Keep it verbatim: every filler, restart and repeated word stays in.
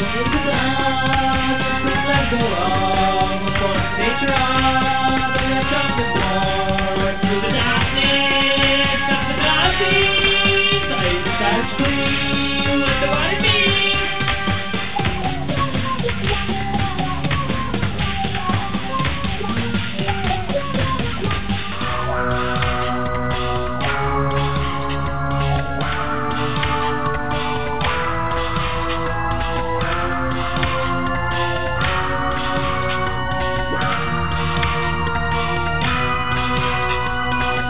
It's the sun, just let go of the force nature of the rest of the war. Through the darkness of the galaxy, the inside screen.